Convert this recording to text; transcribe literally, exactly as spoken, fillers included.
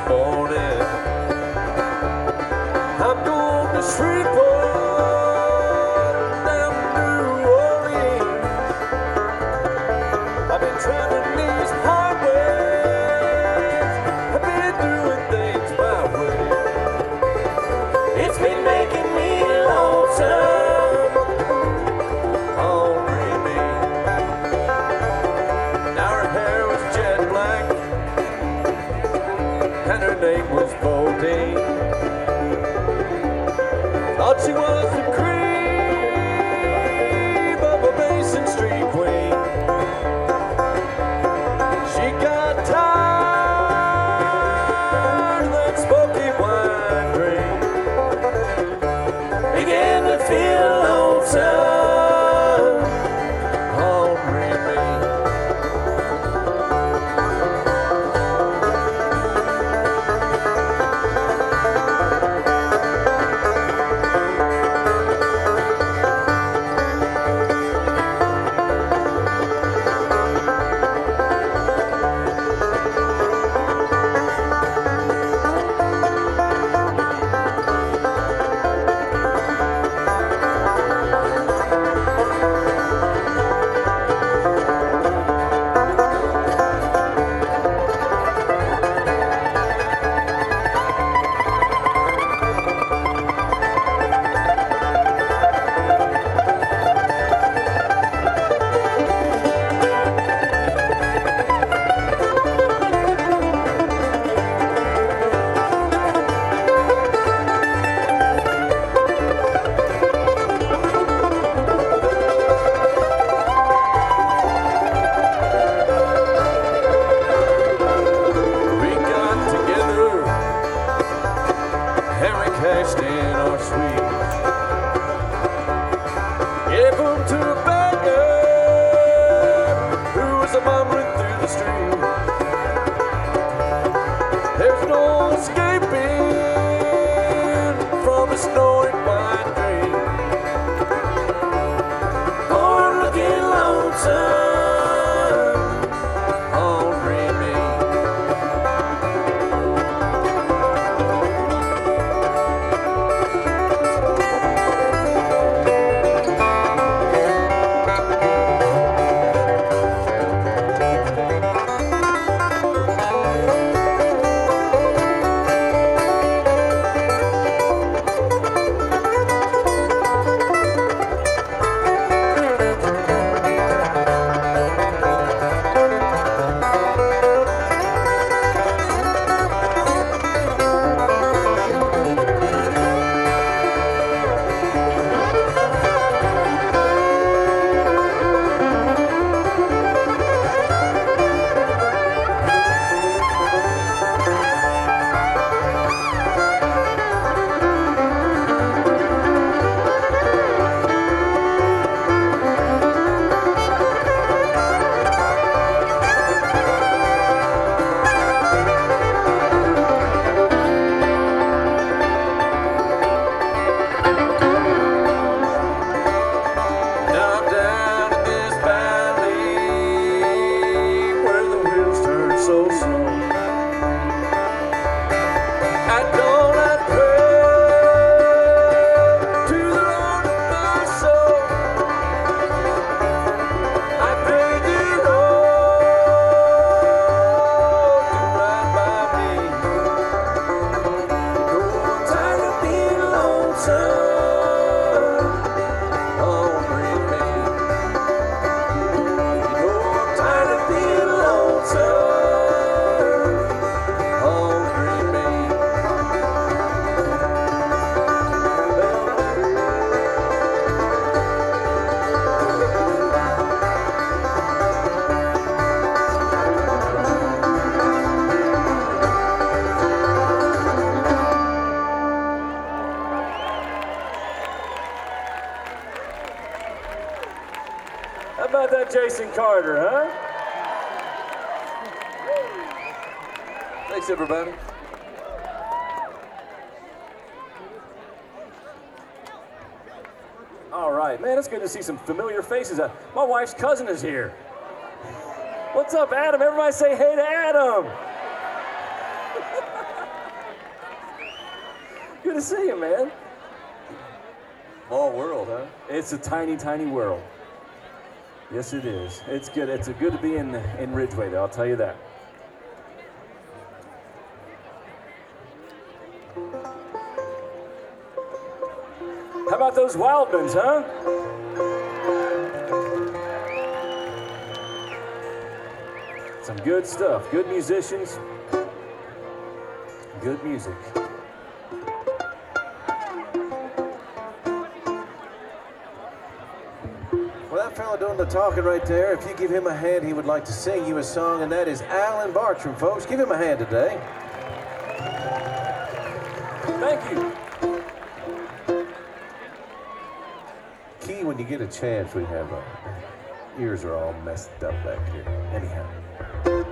morning. I'm going to Shreveport, down to New Orleans. I've been traveling these highways. I've been doing things my way. It's been making me lonesome on me. Now her hair was jet black and her name was Bodine. Thought she was the cream of a Mason Street queen. She got tired of that smoky wine drink. Began to feel lonesome on me. Cashed in our sweets, gave them to a beggar who was a mumbling through the street. There's no escaping from the snoring wine dream. Oh, looking lonesome on me. How about that Jason Carter, huh? Thanks, everybody. All right, man, it's good to see some familiar faces. Uh, my wife's cousin is here. What's up, Adam? Everybody say hey to Adam. Good to see you, man. Small world, huh? It's a tiny, tiny world. Yes, it is. It's good. It's a good to be in in Ridgeway, though. I'll tell you that. How about those Wildmans, huh? Some good stuff. Good musicians. Good music. Well, that fella doing the talking right there, if you give him a hand, he would like to sing you a song, and that is Alan Bartram, folks. Give him a hand today. Thank you. Key, when you get a chance, we have uh, ears are all messed up back here. Anyhow.